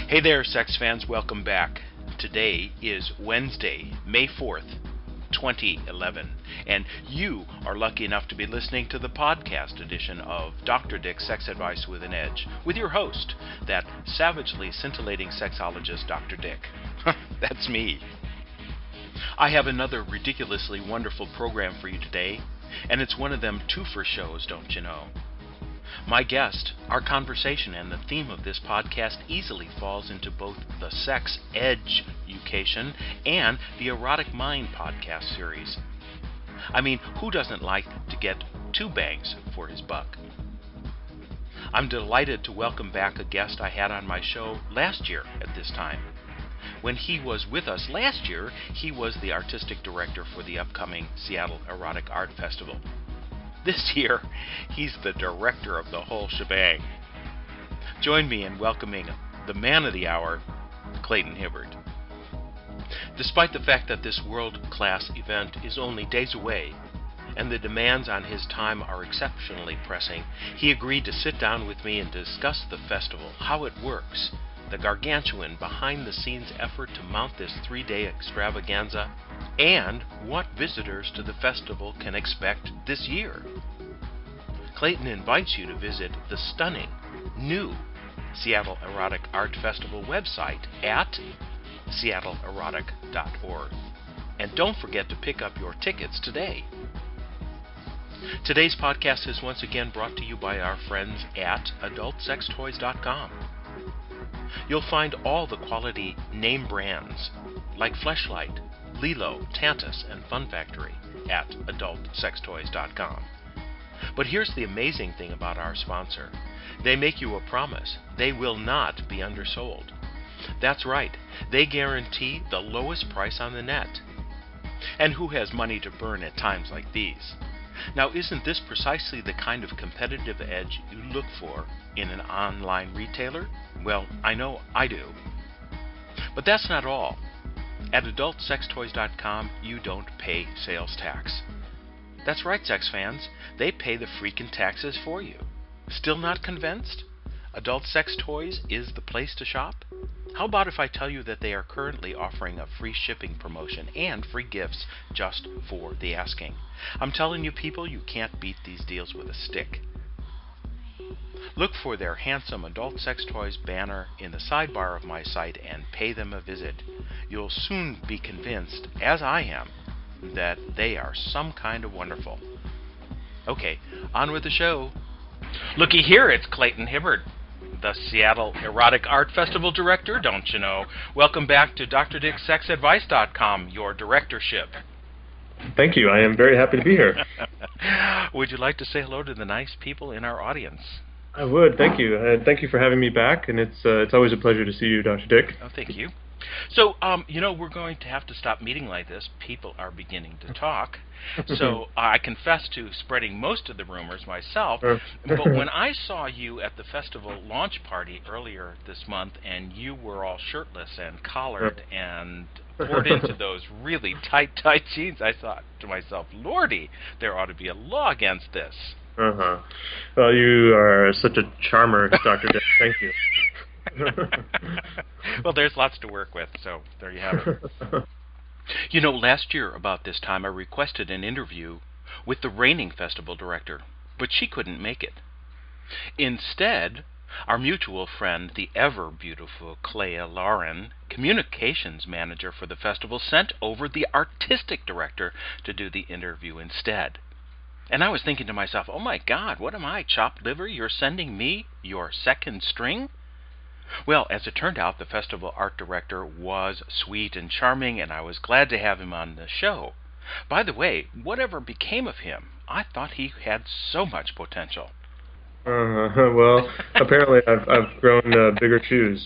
Hey there, sex fans. Welcome back. Today is Wednesday, May 4th, 2011, and you are lucky enough to be listening to the podcast edition of Dr. Dick's Sex Advice with an Edge, with your host, that savagely scintillating sexologist, Dr. Dick. That's me. I have another ridiculously wonderful program for you today, and it's one of them twofer shows, don't you know? My guest, our conversation, and the theme of this podcast easily falls into both the Sex Education and the Erotic Mind podcast series. I mean, who doesn't like to get two bangs for his buck? I'm delighted to welcome back a guest I had on my show last year at this time. When he was with us last year, he was the artistic director for the upcoming Seattle Erotic Art Festival. This year, he's the director of the whole shebang. Join me in welcoming the man of the hour, Clayton Hibbert. Despite the fact that this world-class event is only days away, and the demands on his time are exceptionally pressing, he agreed to sit down with me and discuss the festival, how it works, the gargantuan behind-the-scenes effort to mount this 3-day extravaganza, and what visitors to the festival can expect this year. Clayton invites you to visit the stunning, new Seattle Erotic Art Festival website at seattleerotic.org. And don't forget to pick up your tickets today. Today's podcast is once again brought to you by our friends at adultsextoys.com. You'll find all the quality name brands like Fleshlight, Lilo, Tantus, and Fun Factory at adultsextoys.com. But here's the amazing thing about our sponsor. They make you a promise. They will not be undersold. That's right. They guarantee the lowest price on the net. And who has money to burn at times like these? Now, isn't this precisely the kind of competitive edge you look for in an online retailer? Well, I know I do. But that's not all. At adultsextoys.com, you don't pay sales tax. That's right, sex fans. They pay the freaking taxes for you. Still not convinced? Adult Sex Toys is the place to shop? How about if I tell you that they are currently offering a free shipping promotion and free gifts just for the asking? I'm telling you, people, you can't beat these deals with a stick. Look for their handsome Adult Sex Toys banner in the sidebar of my site and pay them a visit. You'll soon be convinced, as I am, that they are some kind of wonderful. Okay, on with the show. Looky here, it's Clayton Hibbert, the Seattle Erotic Art Festival director, don't you know? Welcome back to DrDickSexAdvice.com, your directorship. Thank you. I am very happy to be here. Would you like to say hello to the nice people in our audience? I would. Thank you. Thank you for having me back, and it's always a pleasure to see you, Dr. Dick. Oh, thank you. So, we're going to have to stop meeting like this. People are beginning to talk. So I confess to spreading most of the rumors myself. But when I saw you at the festival launch party earlier this month, and you were all shirtless and collared and poured into those really tight jeans, I thought to myself, Lordy, there ought to be a law against this. Well, you are such a charmer, Dr. Dick. Thank you. Well, there's lots to work with, so there you have it. Last year about this time I requested an interview with the reigning festival director, but she couldn't make it. Instead, our mutual friend, the ever-beautiful Clea Lauren, communications manager for the festival, sent over the artistic director to do the interview instead. And I was thinking to myself, oh my God, what am I, chopped liver? You're sending me your second string? Well, as it turned out, the festival art director was sweet and charming, and I was glad to have him on the show. By the way, whatever became of him? I thought he had so much potential. Well, apparently I've grown bigger shoes.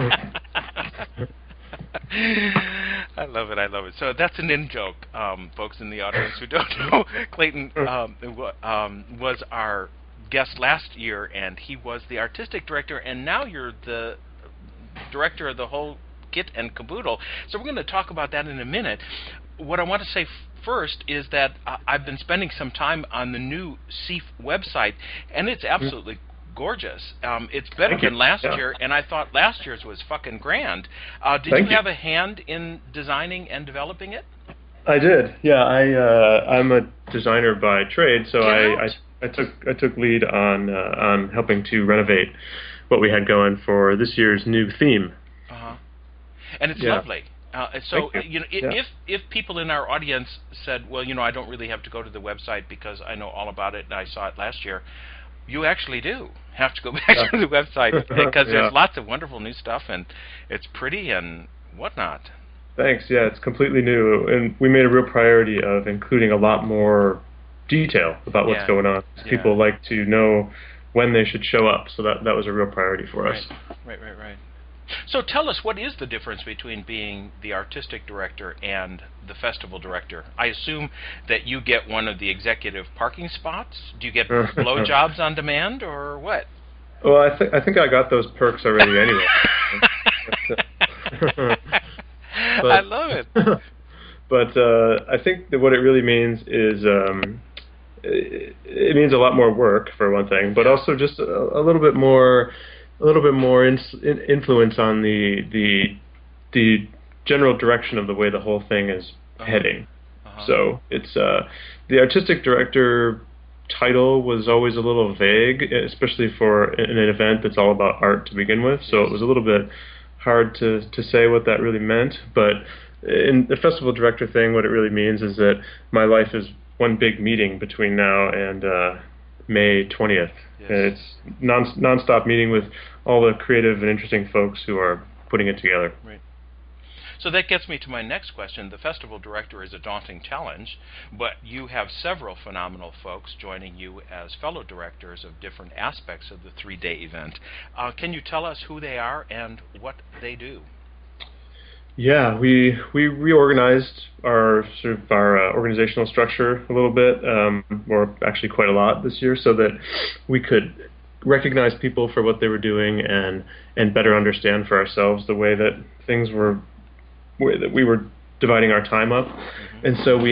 I love it. So that's an in-joke, folks in the audience who don't know. Clayton was our guest last year, and he was the artistic director, and now you're the director of the whole kit and caboodle. So we're going to talk about that in a minute. What I want to say first is that I've been spending some time on the new SEAF website, and it's absolutely gorgeous. It's better Thank you. than last Yeah. year, and I thought last year's was fucking grand. Did Thank you you. have a hand in designing and developing it? I did. Yeah, I'm a designer by trade, so Get I, out. I took lead on helping to renovate what we had going for this year's new theme. Uh-huh. And it's Yeah. lovely. So, Thank you. know, Yeah. if people in our audience said, well, I don't really have to go to the website because I know all about it and I saw it last year, you actually do have to go back Yeah. to the website because Yeah. there's lots of wonderful new stuff and it's pretty and whatnot. Thanks. Yeah, it's completely new, and we made a real priority of including a lot more detail about what's Yeah. going on. Yeah. People like to know when they should show up, so that was a real priority for us. Right. So tell us, what is the difference between being the artistic director and the festival director? I assume that you get one of the executive parking spots. Do you get blowjobs on demand, or what? Well, I think I got those perks already anyway. I love it. But I think that what it really means is it means a lot more work for one thing, but also just a little bit more influence on the general direction of the way the whole thing is heading. So it's the artistic director title was always a little vague, especially for an event that's all about art to begin with. So it was a little bit hard to say what that really meant. But in the festival director thing, what it really means is that my life is one big meeting between now and May 20th. Yes. It's non-stop meeting with all the creative and interesting folks who are putting it together. Right. So that gets me to my next question. The festival director is a daunting challenge, but you have several phenomenal folks joining you as fellow directors of different aspects of the 3-day event. Can you tell us who they are and what they do? Yeah, we reorganized our organizational structure a little bit, or actually quite a lot this year, so that we could recognize people for what they were doing and better understand for ourselves the way that things were, that we were dividing our time up. Mm-hmm. And so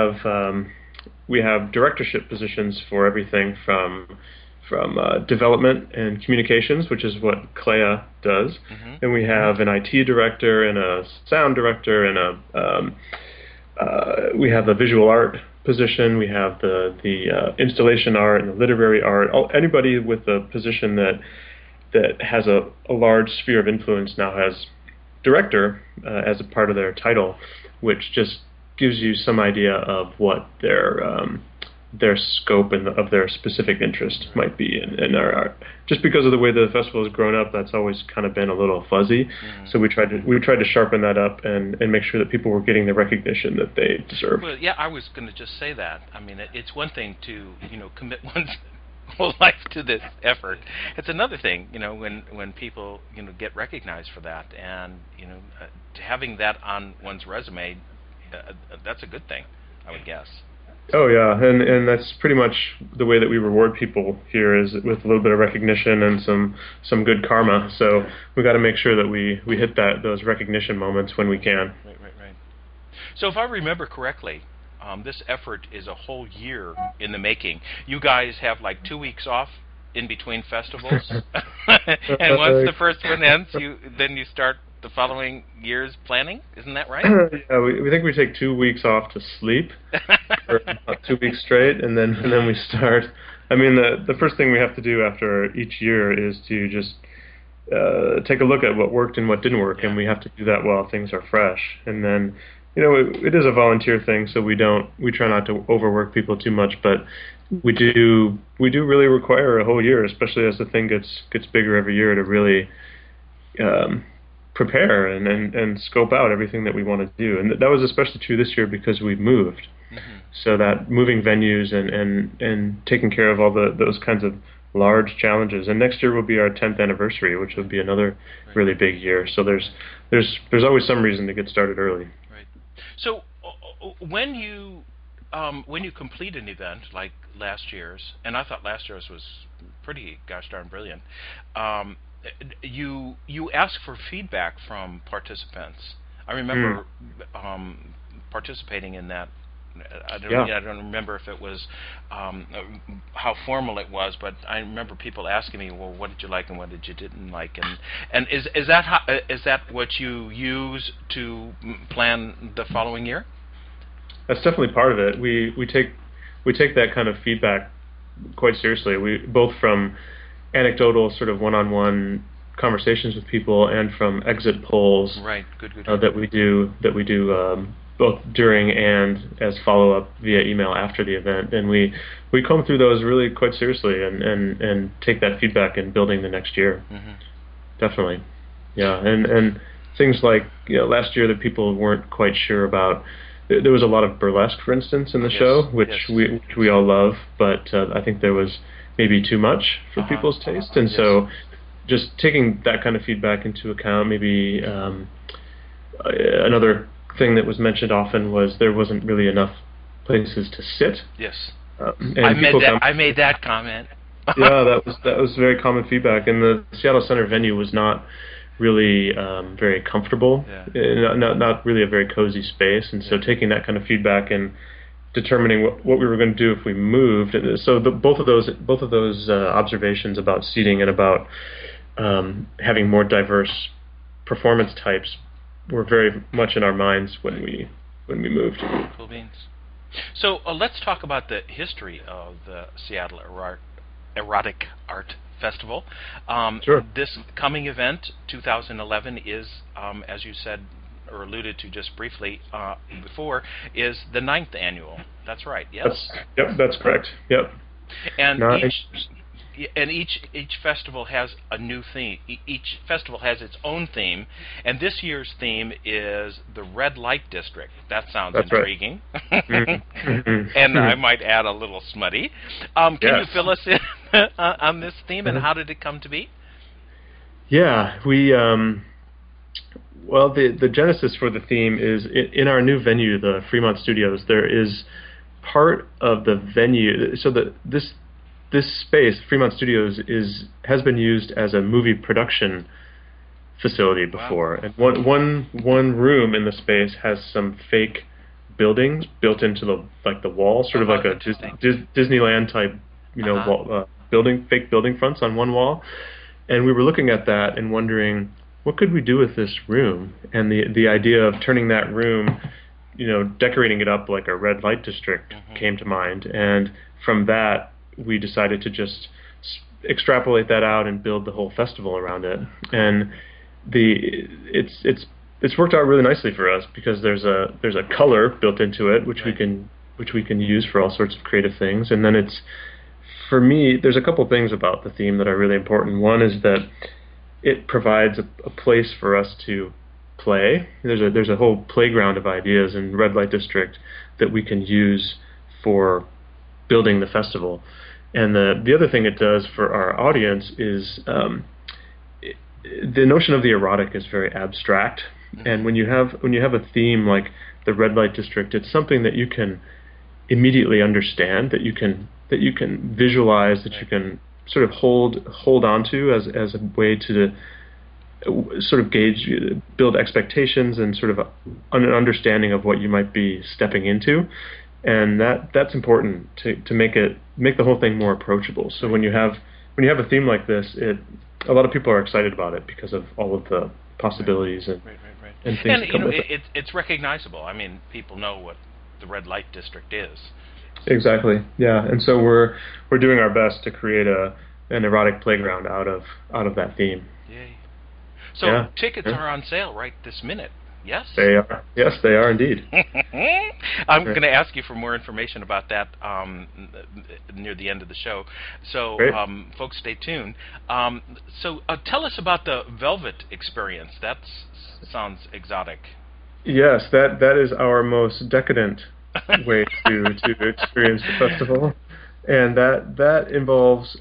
we have directorship positions for everything from development and communications, which is what Clea does. Mm-hmm. And we have an IT director and a sound director and we have the visual art position. We have the installation art and the literary art. Anybody with a position that has a large sphere of influence now has director as a part of their title, which just gives you some idea of what their scope and of their specific interest might be in our art. Just because of the way the festival has grown up, that's always kind of been a little fuzzy. Mm-hmm. So we tried to sharpen that up and make sure that people were getting the recognition that they deserve. Well, yeah, I was going to just say that. I mean, it's one thing to commit one's whole life to this effort. It's another thing, when people get recognized for that, and having that on one's resume, that's a good thing, I would guess. Oh yeah, and that's pretty much the way that we reward people here, is with a little bit of recognition and some good karma. So we got to make sure that we hit those recognition moments when we can. Right. So if I remember correctly, this effort is a whole year in the making. You guys have like 2 weeks off in between festivals, and once the first one ends, then you start the following year's planning. Isn't that right? Yeah, we think we take 2 weeks off to sleep for about 2 weeks straight, and then we start. I mean, the first thing we have to do after each year is to just take a look at what worked and what didn't work, and we have to do that while things are fresh. And then, it is a volunteer thing, so we try not to overwork people too much, but we do really require a whole year, especially as the thing gets bigger every year, to really prepare and scope out everything that we want to do. And that was especially true this year because we moved. Mm-hmm. So that moving venues and taking care of all those kinds of large challenges. And next year will be our 10th anniversary, which will be another really big year. So there's always some reason to get started early. Right. So when you complete an event like last year's, and I thought last year's was pretty gosh darn brilliant, you ask for feedback from participants. I remember participating in that I don't remember if it was how formal it was, but I remember people asking me, well, what did you like and what did you didn't like, and is that what you use to plan the following year? That's definitely part of it. We take that kind of feedback quite seriously. We both from anecdotal sort of one-on-one conversations with people and from exit polls. Right. Good. That we do both during and as follow-up via email after the event, and we comb through those really quite seriously and take that feedback in building the next year. Mm-hmm. Definitely, yeah, and things like last year that people weren't quite sure about. There was a lot of burlesque, for instance, in the show, which we all love, but I think there was maybe too much for people's taste, and so just taking that kind of feedback into account. Maybe another thing that was mentioned often was there wasn't really enough places to sit. Yes, and I made that comment. Yeah, that was very common feedback, and the Seattle Center venue was not really very comfortable, not really a very cozy space, and so taking that kind of feedback and determining what we were going to do if we moved. And so both of those observations about seating and about having more diverse performance types were very much in our minds when we moved. Cool beans. So let's talk about the history of the Seattle Erotic Art Festival. Sure. This coming event, 2011, is, as you said or alluded to just briefly before, is the 9th annual. That's right. Yes. That's correct. Yep. And each festival has a new theme. Each festival has its own theme, and this year's theme is the Red Light District. That sounds intriguing. Right. And I might add a little smutty. Can you fill us in on this theme, and how did it come to be? Yeah, we well, the genesis for the theme is in our new venue, the Fremont Studios. There is part of the venue, so this space, Fremont Studios, has been used as a movie production facility before. Wow. And one room in the space has some fake buildings built into the wall, sort of like a Disneyland type, wall, fake building fronts on one wall. And we were looking at that and wondering, what could we do with this room? And the idea of turning that room, decorating it up like a red light district came to mind. And from that, we decided to just extrapolate that out and build the whole festival around it. And it's worked out really nicely for us because there's a color built into it which we can use for all sorts of creative things. And then for me, there's a couple things about the theme that are really important. One is that it provides a place for us to play. There's a whole playground of ideas in Red Light District that we can use for building the festival. And the other thing it does for our audience is the notion of the erotic is very abstract. And when you have a theme like the Red Light District, it's something that you can immediately understand, that you can visualize, that you can sort of hold onto as a way to sort of build expectations and sort of an understanding of what you might be stepping into. And that's important to make the whole thing more approachable. So when you have a theme like this, a lot of people are excited about it because of all of the possibilities and things that come with it. It's recognizable. I mean, people know what the Red Light District is. Exactly. Yeah. And so we're doing our best to create an erotic playground out of that theme. Yay. So tickets are on sale right this minute. Yes? They are. Yes, they are indeed. I'm going to ask you for more information about that near the end of the show. So, folks, stay tuned. So tell us about the Velvet experience. That sounds exotic. Yes, that is our most decadent way to experience the festival. And that involves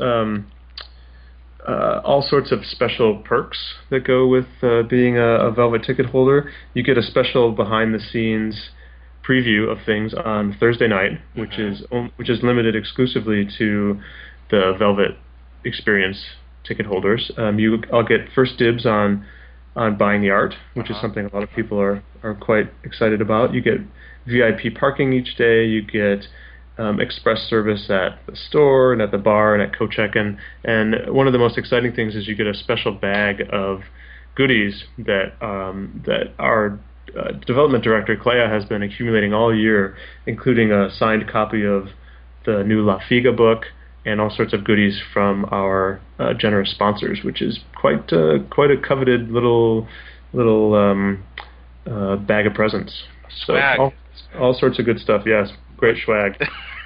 all sorts of special perks that go with being a Velvet ticket holder. You get a special behind-the-scenes preview of things on Thursday night, which is limited exclusively to the Velvet experience ticket holders. I'll get first dibs on on buying the art, which is something a lot of people are quite excited about. You get VIP parking each day. You get express service at the store and at the bar and at co-check-in. And one of the most exciting things is you get a special bag of goodies that our development director, Clea, has been accumulating all year, including a signed copy of the new La Figa book and all sorts of goodies from our generous sponsors, which is quite a coveted little bag of presents. Swag. So all sorts of good stuff. Yes, great swag.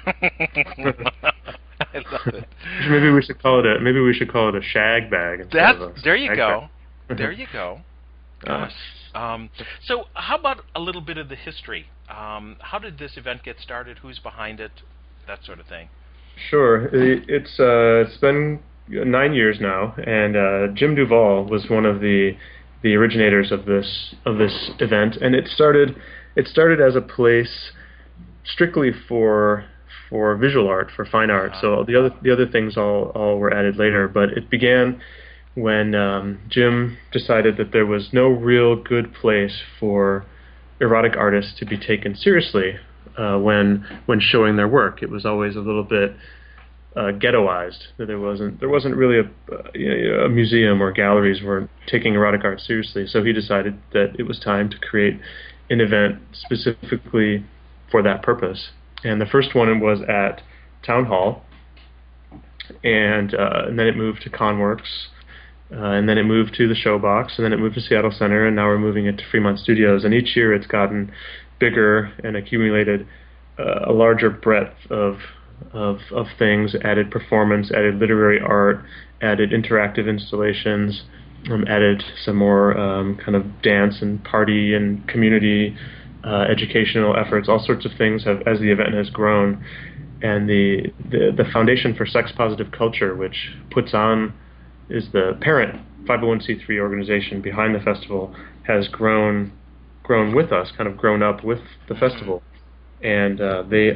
I love it. Maybe we should call it a shag bag. There you go. There you go. Gosh. So how about a little bit of the history? How did this event get started? Who's behind it? That sort of thing. Sure. It's been 9 years now, and Jim Duvall was one of the originators of this event, and it started as a place strictly for visual art, for fine art. So the other things all were added later, but it began when Jim decided that there was no real good place for erotic artists to be taken seriously when showing their work. It was always a little bit ghettoized. That there wasn't really a museum or galleries weren't taking erotic art seriously. So he decided that it was time to create an event specifically for that purpose. And the first one was at Town Hall, and then it moved to Conworks, and then it moved to the Showbox, and then it moved to Seattle Center, and now we're moving it to Fremont Studios. And each year it's gotten bigger and accumulated a larger breadth of things, added performance, added literary art, added interactive installations, added some more kind of dance and party and community educational efforts. All sorts of things have, as the event has grown. And the Foundation for Sex Positive Culture, which is the parent 501c3 organization behind the festival, has grown with us, kind of grown up with the festival, and they're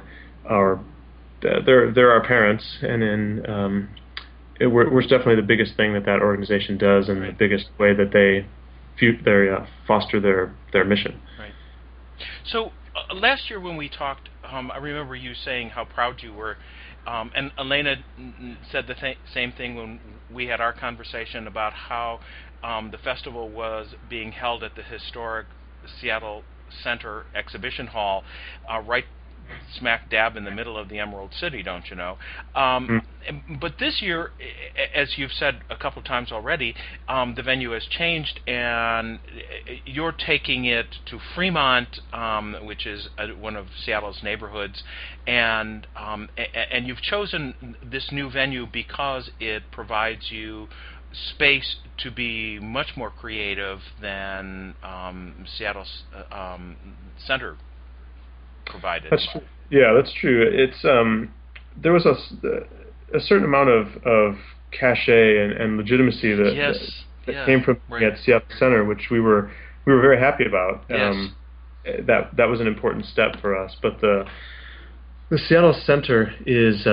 our parents, and then we're definitely the biggest thing that organization does, and the biggest way that they foster their mission. Right. So last year when we talked, I remember you saying how proud you were. And Elena said the same thing when we had our conversation about how the festival was being held at the historic Seattle Center Exhibition Hall, right smack dab in the middle of the Emerald City, don't you know? But this year, as you've said a couple of times already, the venue has changed, and you're taking it to Fremont, which is one of Seattle's neighborhoods, and you've chosen this new venue because it provides you space to be much more creative than Seattle's center provided. That's true. Yeah, that's true. It's there was a certain amount of cachet and legitimacy that came from at Seattle Center, which we were very happy about. Yes. That was an important step for us. But the Seattle Center is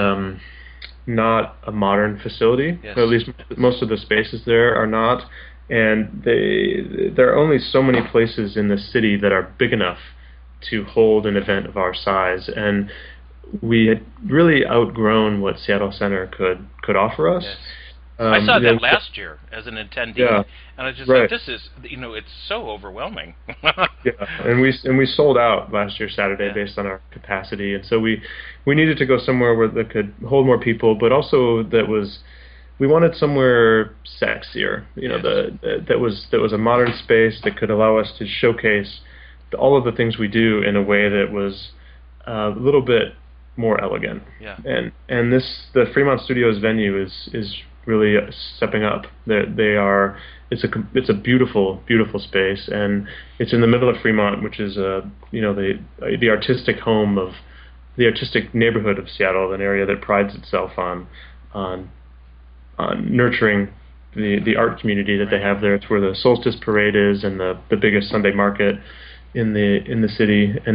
not a modern facility. Yes. Or at least most of the spaces there are not, and there are only so many places in the city that are big enough to hold an event of our size, and we had really outgrown what Seattle Center could offer us. Yes. I saw that last year as an attendee, and I just thought, this is, it's so overwhelming. Yeah, and we sold out last year Saturday based on our capacity, and so we needed to go somewhere where that could hold more people, but also we wanted somewhere sexier, that was a modern space that could allow us to showcase all of the things we do in a way that was a little bit more elegant. Yeah. And the Fremont Studios venue is really stepping up. It's a beautiful space, and it's in the middle of Fremont, which is the artistic home of the artistic neighborhood of Seattle, an area that prides itself on nurturing the art community that they have there. It's where the Solstice Parade is, and the biggest Sunday market in the city, and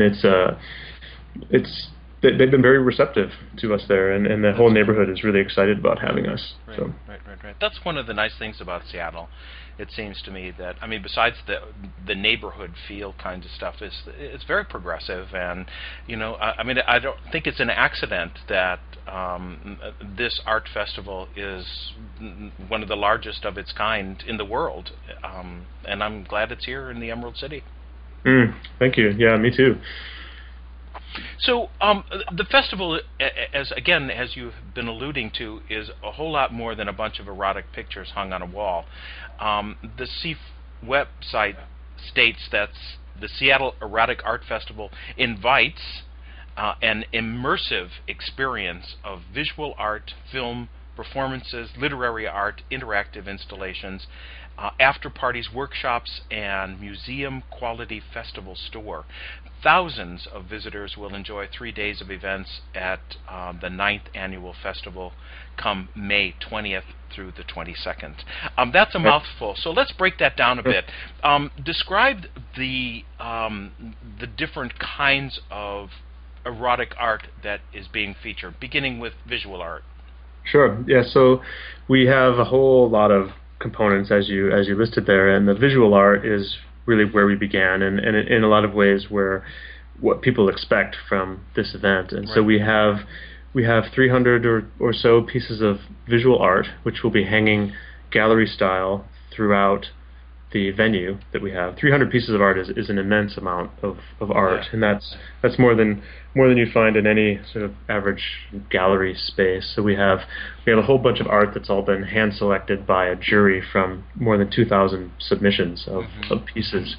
they've been very receptive to us there, and the whole neighborhood is really excited about having us. Right, so. Right. Right. That's one of the nice things about Seattle. It seems to me that, I mean, besides the neighborhood feel kind of stuff, it's very progressive, and I mean, I don't think it's an accident that this art festival is one of the largest of its kind in the world, and I'm glad it's here in the Emerald City. Thank you. Yeah, me too. So the festival, as you've been alluding to, is a whole lot more than a bunch of erotic pictures hung on a wall. The SEAF website states that the Seattle Erotic Art Festival invites an immersive experience of visual art, film, performances, literary art, interactive installations, after parties, workshops, and museum quality festival store. Thousands of visitors will enjoy 3 days of events at the 9th annual festival come May 20th through the 22nd. That's a mouthful, so let's break that down a bit. Describe the different kinds of erotic art that is being featured, beginning with visual art. Sure. Yeah. So we have a whole lot of components as you listed there, and the visual art is really where we began, and in a lot of ways what people expect from this event. And so we have 300 or so pieces of visual art, which will be hanging gallery style throughout the venue that we have. 300 pieces of art is an immense amount of art, and that's more than you find in any sort of average gallery space. So we have a whole bunch of art that's all been hand selected by a jury from more than 2,000 submissions of pieces.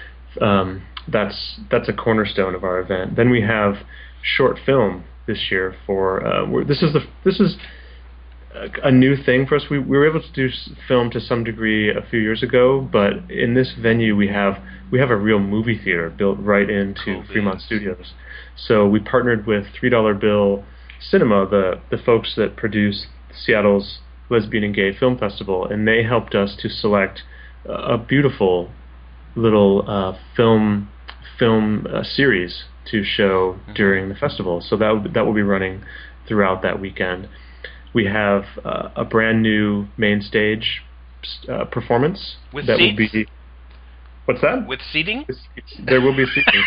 That's a cornerstone of our event. Then we have short film this year this is a new thing for us. We were able to do film to some degree a few years ago, but in this venue we have a real movie theater built right into Fremont Studios. So we partnered with $3 Bill Cinema, the folks that produce Seattle's Lesbian and Gay Film Festival, and they helped us to select a beautiful little film series to show during the festival. So that will be running throughout that weekend. We have a brand new main stage performance with that seats? will be. What's that? With seating? There will be seating.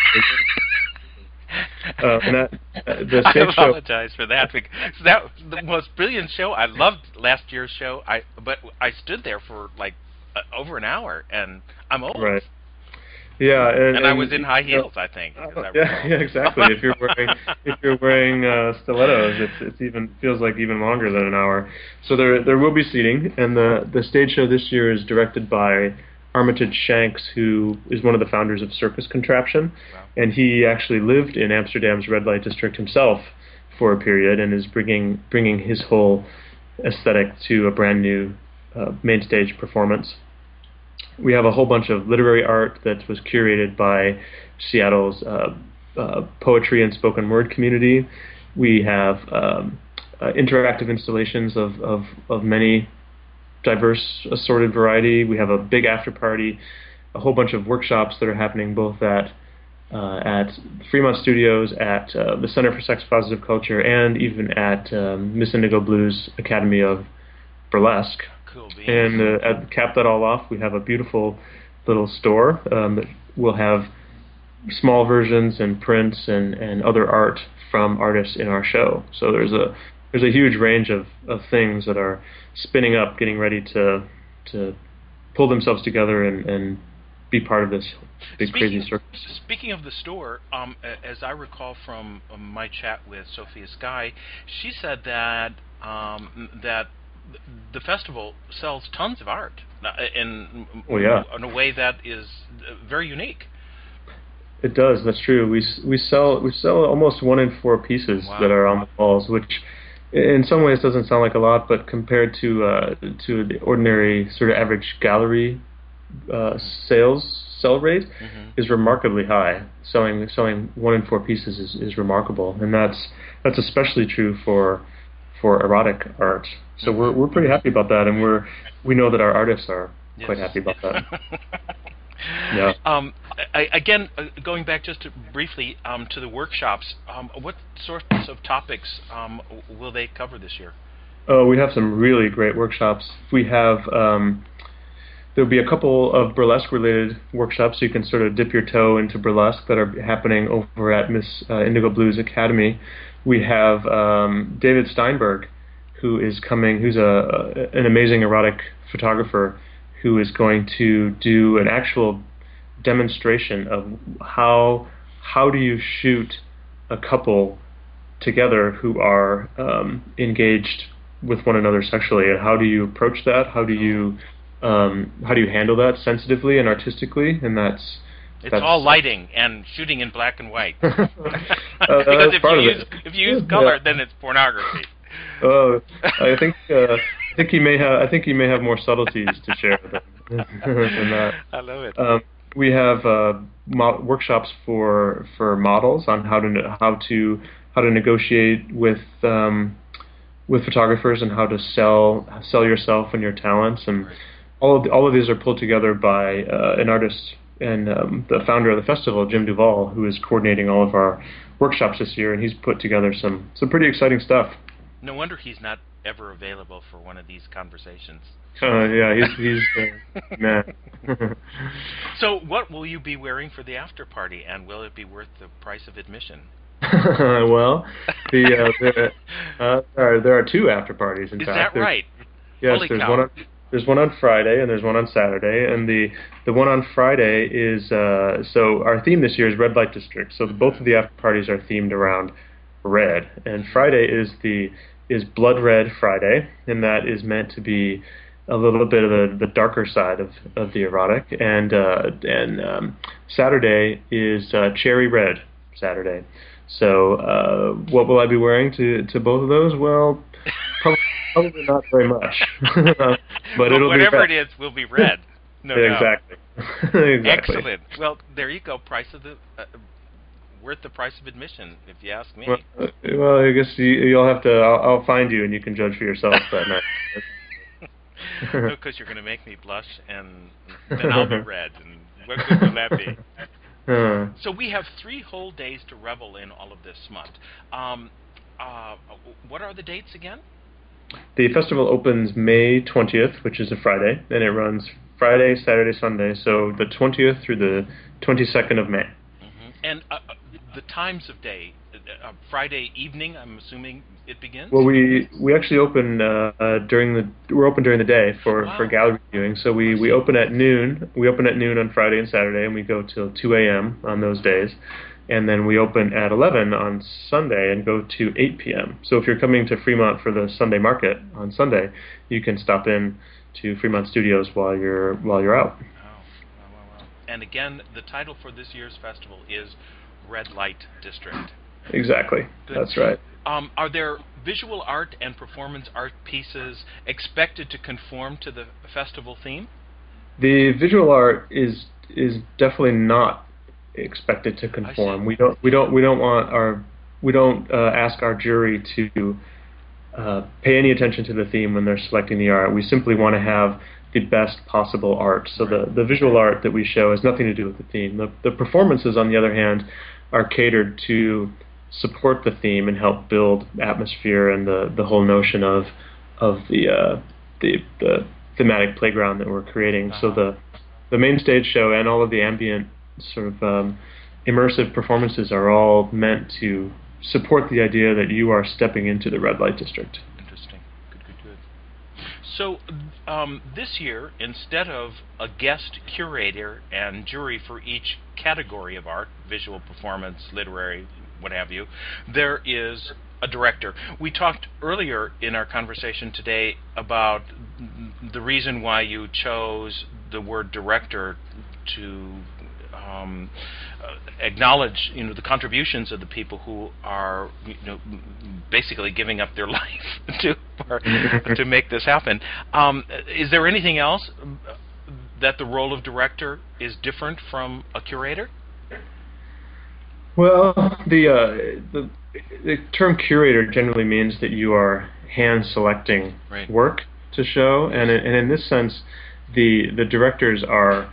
And the stage I apologize for that, because that was the most brilliant show. I loved last year's show. But I stood there for like over an hour, and I'm old. Right. Yeah, and I was in high heels, I think. Yeah, exactly. If you're wearing stilettos, it's even feels like even longer than an hour. So there will be seating, and the stage show this year is directed by Armitage Shanks, who is one of the founders of Circus Contraption, and he actually lived in Amsterdam's red light district himself for a period, and is bringing his whole aesthetic to a brand new main stage performance. We have a whole bunch of literary art that was curated by Seattle's poetry and spoken word community. We have interactive installations of many diverse assorted variety. We have a big after party, a whole bunch of workshops that are happening both at Fremont Studios, at the Center for Sex Positive Culture, and even at Miss Indigo Blues Academy of Burlesque. Cool beans. And to cap that all off, we have a beautiful little store that will have small versions and prints and other art from artists in our show. So there's a huge range of things that are spinning up, getting ready to pull themselves together and be part of this big crazy circus. Speaking of the store, as I recall from my chat with Sophia Sky, she said that the festival sells tons of art in a way that is very unique. It does. That's true. We sell almost 1 in 4 pieces that are on the walls, which in some ways doesn't sound like a lot, but compared to the ordinary sort of average gallery sell rate is remarkably high. Selling 1 in 4 pieces is remarkable, and that's especially true for erotic art. So we're pretty happy about that, and we know that our artists are quite happy about that. Yeah. Again, going back just briefly to the workshops, what sorts of topics will they cover this year? Oh, we have some really great workshops. We have there'll be a couple of burlesque-related workshops, so you can sort of dip your toe into burlesque that are happening over at Miss Indigo Blues Academy. We have David Steinberg, who is coming, who's an amazing erotic photographer, who is going to do an actual demonstration of how do you shoot a couple together who are engaged with one another sexually, and how do you approach that? How do you handle that sensitively and artistically? And that's all lighting and shooting in black and white. Because if you use color, then it's pornography. I think he may have more subtleties to share than that. I love it. We have workshops for models on how to negotiate with photographers and how to sell yourself and your talents, and all of these are pulled together by an artist and the founder of the festival, Jim Duvall, who is coordinating all of our workshops this year, and he's put together some pretty exciting stuff. No wonder he's not ever available for one of these conversations. Yeah, he's man. So what will you be wearing for the after party, and will it be worth the price of admission? Well, there are two after parties. In fact, is that right? Yes, Holy cow. There's one on Friday and there's one on Saturday, and the one on Friday is so our theme this year is Red Light District. So both of the after parties are themed around red, and Friday is Blood Red Friday, and that is meant to be a little bit of the darker side of the erotic, and Saturday is Cherry Red Saturday. So what will I be wearing to both of those? Well, probably not very much, but it'll whatever be it is will be red. No doubt. Exactly. Excellent. Well, there you go. Price of the worth the price of admission, if you ask me. Well, I guess you'll have to. I'll find you, and you can judge for yourself that night. No, because you're going to make me blush, and then I'll be red, and what good will that be? So we have 3 whole days to revel in all of this smut. What are the dates again? The festival opens May 20th, which is a Friday, and it runs Friday, Saturday, Sunday, so the 20th through the 22nd of May. Mm-hmm. And the times of day, Friday evening, I'm assuming it begins? Well, we actually open we're open during the day for gallery viewing. So we open at noon. We open at noon on Friday and Saturday, and we go till 2 a.m. on those days. And then we open at 11 on Sunday and go to 8 p.m. So if you're coming to Fremont for the Sunday market on Sunday, you can stop in to Fremont Studios while you're out. Wow. And again, the title for this year's festival is Red Light District. Exactly. Good. That's right. Are there visual art and performance art pieces expected to conform to the festival theme? The visual art is definitely not expected to conform. We don't ask our jury to pay any attention to the theme when they're selecting the art. We simply want to have the best possible art. So the visual art that we show has nothing to do with the theme. The performances, on the other hand, are catered to support the theme and help build atmosphere and the whole notion of the thematic playground that we're creating. So the main stage show and all of the ambient sort of immersive performances are all meant to support the idea that you are stepping into the red light district. Interesting. Good. So this year, instead of a guest curator and jury for each category of art, visual, performance, literary, what have you, there is a director. We talked earlier in our conversation today about the reason why you chose the word director to acknowledge, the contributions of the people who are, basically giving up their life to make this happen. Is there anything else that the role of director is different from a curator? Well, the term curator generally means that you are hand selecting work to show, and in this sense, the directors are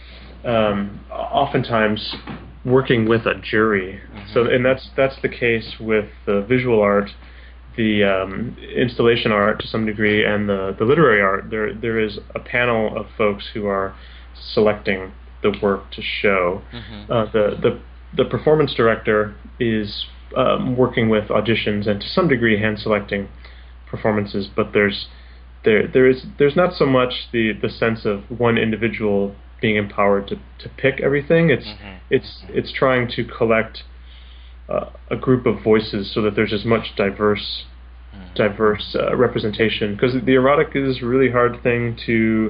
oftentimes working with a jury. Mm-hmm. So, and that's the case with the visual art. installation art to some degree and the literary art, there is a panel of folks who are selecting the work to show. The performance director is working with auditions and to some degree hand selecting performances, but there's not so much the sense of one individual being empowered to pick everything. It's trying to collect a group of voices so that there's as much diverse representation, because the erotic is a really hard thing to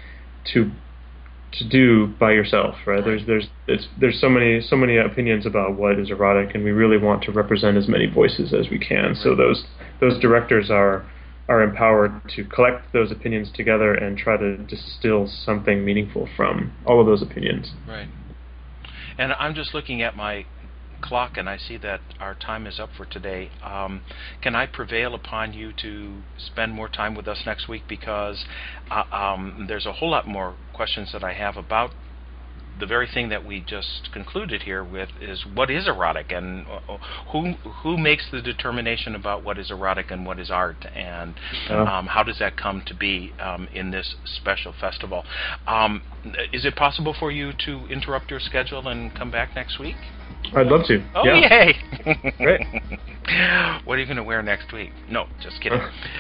do by yourself, right? There's so many opinions about what is erotic, and we really want to represent as many voices as we can. So those directors are empowered to collect those opinions together and try to distill something meaningful from all of those opinions. Right. And I'm just looking at my clock, and I see that our time is up for today. Can I prevail upon you to spend more time with us next week, because there's a whole lot more questions that I have about the very thing that we just concluded here with, is what is erotic, and who makes the determination about what is erotic and what is art, and how does that come to be in this special festival? Is it possible for you to interrupt your schedule and come back next week? I'd love to. Oh, yeah. Yay! Great. What are you going to wear next week? No, just kidding.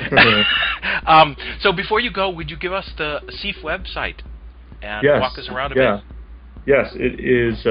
So before you go, would you give us the SEAF website and walk us around a bit? Yes, it is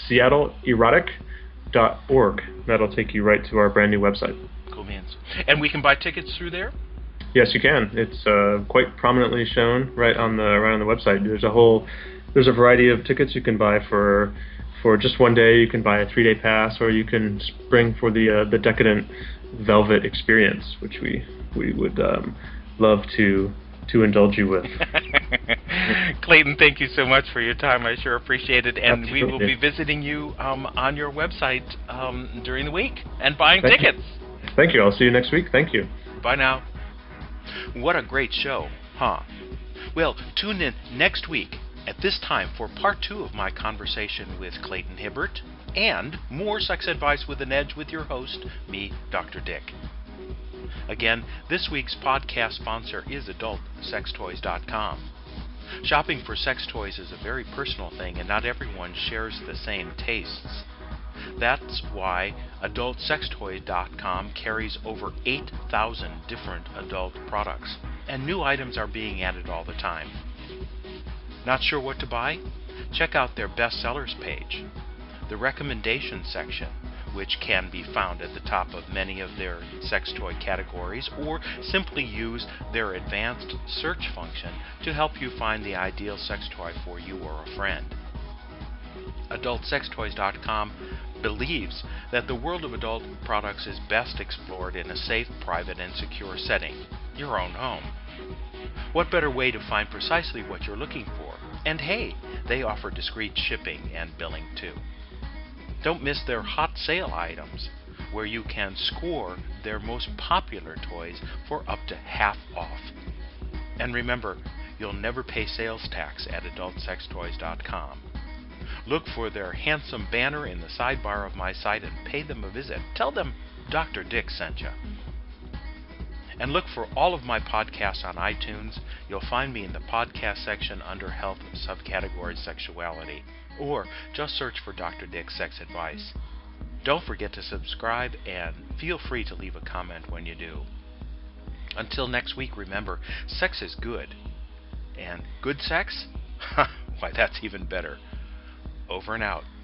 seattleerotic.org. That'll take you right to our brand new website. Cool beans. And we can buy tickets through there? Yes, you can. It's quite prominently shown right on the website. There's a variety of tickets you can buy for just one day. You can buy a 3-day pass, or you can spring for the Decadent Velvet experience, which we would love to indulge you with. Clayton, thank you so much for your time. I sure appreciate it. And Absolutely. We will be visiting you on your website during the week and buying tickets. Thank you. I'll see you next week. Thank you. Bye now. What a great show, huh? Well, tune in next week at this time for part 2 of my conversation with Clayton Hibbert and more Sex Advice with an Edge with your host, me, Dr. Dick. Again, this week's podcast sponsor is AdultSexToys.com. Shopping for sex toys is a very personal thing, and not everyone shares the same tastes. That's why AdultSexToys.com carries over 8,000 different adult products, and new items are being added all the time. Not sure what to buy? Check out their bestsellers page, the recommendation section, which can be found at the top of many of their sex toy categories, or simply use their advanced search function to help you find the ideal sex toy for you or a friend. AdultSexToys.com believes that the world of adult products is best explored in a safe, private, and secure setting, your own home. What better way to find precisely what you're looking for? And hey, they offer discreet shipping and billing too. Don't miss their hot sale items, where you can score their most popular toys for up to half off. And remember, you'll never pay sales tax at AdultSexToys.com. Look for their handsome banner in the sidebar of my site and pay them a visit. Tell them Dr. Dick sent you. And look for all of my podcasts on iTunes. You'll find me in the podcast section under Health, subcategory Sexuality, or just search for Dr. Dick's Sex Advice. Don't forget to subscribe, and feel free to leave a comment when you do. Until next week, remember, sex is good. And good sex? Why, that's even better. Over and out.